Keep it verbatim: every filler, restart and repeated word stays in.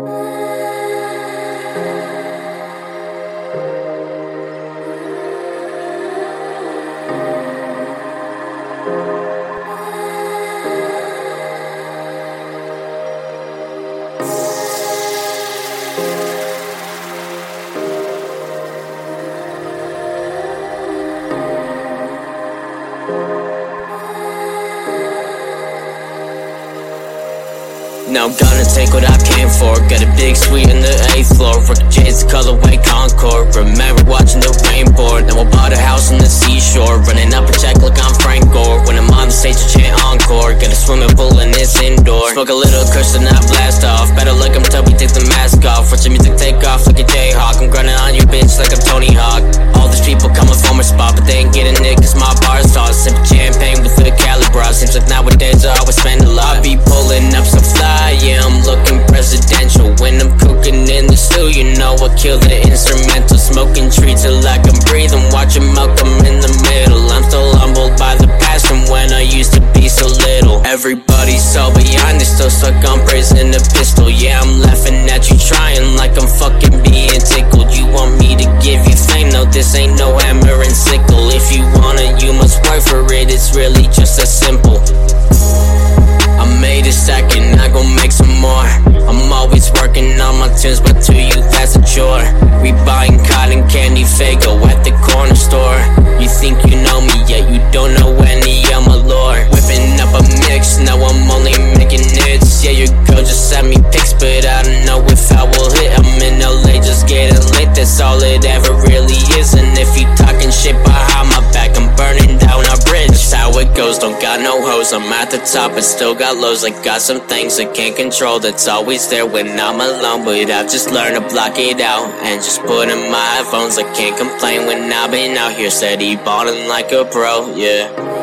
Now I'm gonna take what I came for. Got a big suite on the eighth floor. Rocket J's colorway Concord. Remember watching the rain pour. Now I bought a house on the seashore. Running up a check like I'm Frank Gore. When I'm on the stage I chant encore. Got a swimming pool and it's indoor. Smoke a little kush and I blast off. Better look I'm Tubby, take the mask off. Watch the music take off like a Jayhawk. I'm grinding on you bitch like I'm Tony Hawk. All these people coming for my spot, but they ain't getting it cause my bar's tossed. Sipping champagne with the Calibra. Seems like nowadays I always spend a lot. I be pulling up some fly, yeah, I'm looking presidential. When I'm cooking in the stew, you know I kill the instrumental. Smoking trees till like I'm breathing, watching Malcolm in the middle. I'm still humbled by the past from when I used to be so little. Everybody's so behind, they still stuck on praising the pistol. Yeah, I'm laughing at you trying like I'm fucking being tickled. You want me to give you fame? No, this ain't no hammer and sickle. If you want it, you must work for it. It's really just that simple. I made a stack and I gon' make some more. I'm always working on my tunes, but to you that's a chore. We buying cotton candy Faygo at the corner store. You think you know me, yet you don't know any of my lore. Whipping up a mix, now I'm only making hits. Yeah, your girl just sent me pics, but I don't know if I will hit. I'm in L A just getting lit, that's all it ever really is. And if you talking shit behind my back, I'm burning down our bridge. That's how it goes, don't got no hoes. I'm at the top but still got lows. I got some things I can't control, that's always there when I'm alone. But I've just learned to block it out and just put in my headphones. I can't complain when I've been out here steady ballin' like a pro, yeah.